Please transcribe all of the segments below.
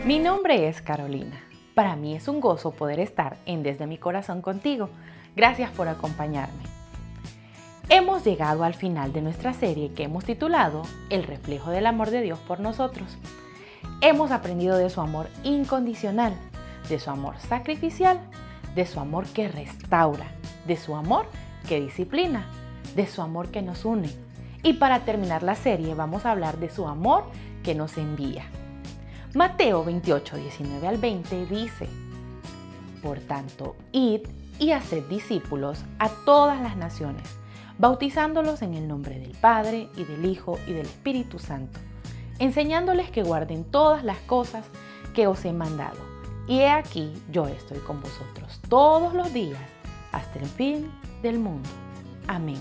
Mi nombre es Carolina. Para mí es un gozo poder estar en Desde mi Corazón contigo. Gracias por acompañarme. Hemos llegado al final de nuestra serie que hemos titulado El reflejo del amor de Dios por nosotros. Hemos aprendido de su amor incondicional, de su amor sacrificial, de su amor que restaura, de su amor que disciplina, de su amor que nos une. Y para terminar la serie vamos a hablar de su amor que nos envía. Mateo 28, 19 al 20 dice: Por tanto, id y haced discípulos a todas las naciones, bautizándolos en el nombre del Padre y del Hijo y del Espíritu Santo, enseñándoles que guarden todas las cosas que os he mandado. Y he aquí, yo estoy con vosotros todos los días hasta el fin del mundo. Amén.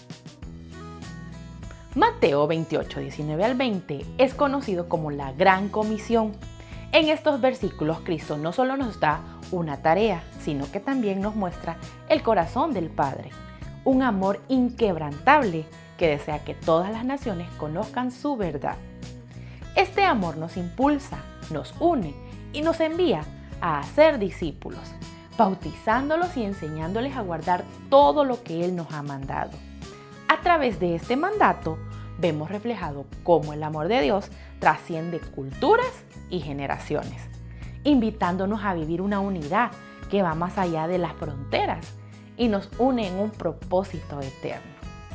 Mateo 28, 19 al 20 es conocido como la Gran Comisión. En estos versículos, Cristo no solo nos da una tarea, sino que también nos muestra el corazón del Padre, un amor inquebrantable que desea que todas las naciones conozcan su verdad. Este amor nos impulsa, nos une y nos envía a hacer discípulos, bautizándolos y enseñándoles a guardar todo lo que Él nos ha mandado. A través de este mandato, vemos reflejado cómo el amor de Dios trasciende culturas y generaciones, invitándonos a vivir una unidad que va más allá de las fronteras y nos une en un propósito eterno.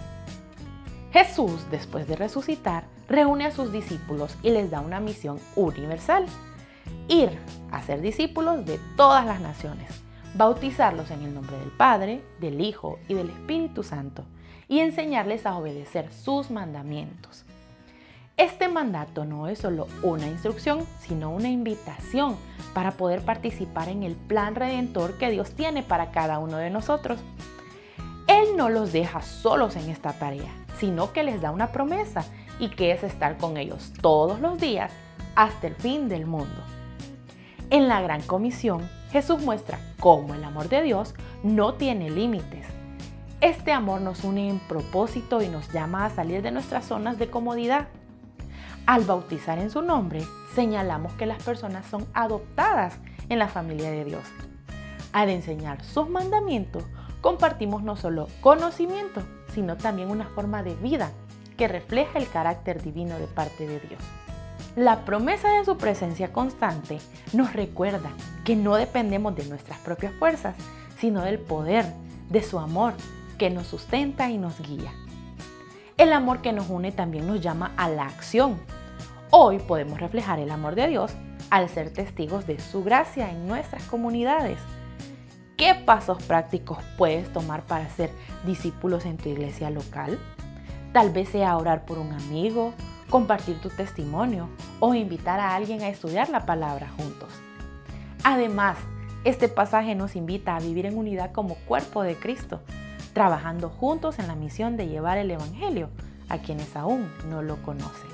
Jesús, después de resucitar, reúne a sus discípulos y les da una misión universal: ir a ser discípulos de todas las naciones, bautizarlos en el nombre del Padre, del Hijo y del Espíritu Santo, y enseñarles a obedecer sus mandamientos. Este mandato no es solo una instrucción, sino una invitación para poder participar en el plan redentor que Dios tiene para cada uno de nosotros. Él no los deja solos en esta tarea, sino que les da una promesa, y que es estar con ellos todos los días hasta el fin del mundo. En la Gran Comisión, Jesús muestra cómo el amor de Dios no tiene límites. Este amor nos une en propósito y nos llama a salir de nuestras zonas de comodidad. Al bautizar en su nombre, señalamos que las personas son adoptadas en la familia de Dios. Al enseñar sus mandamientos, compartimos no solo conocimiento, sino también una forma de vida que refleja el carácter divino de parte de Dios. La promesa de su presencia constante nos recuerda que no dependemos de nuestras propias fuerzas, sino del poder de su amor que nos sustenta y nos guía. El amor que nos une también nos llama a la acción. Hoy podemos reflejar el amor de Dios al ser testigos de su gracia en nuestras comunidades. ¿Qué pasos prácticos puedes tomar para ser discípulos en tu iglesia local? Tal vez sea orar por un amigo, compartir tu testimonio o invitar a alguien a estudiar la palabra juntos. Además, este pasaje nos invita a vivir en unidad como cuerpo de Cristo, trabajando juntos en la misión de llevar el Evangelio a quienes aún no lo conocen.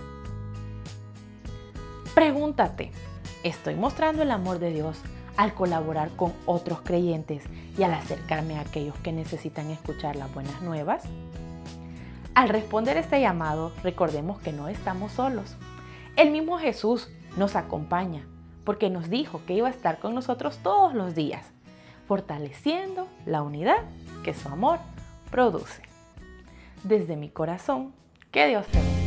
Pregúntate, ¿estoy mostrando el amor de Dios al colaborar con otros creyentes y al acercarme a aquellos que necesitan escuchar las buenas nuevas? Al responder este llamado, recordemos que no estamos solos. El mismo Jesús nos acompaña porque nos dijo que iba a estar con nosotros todos los días, fortaleciendo la unidad que su amor produce. Desde mi corazón, que Dios te bendiga.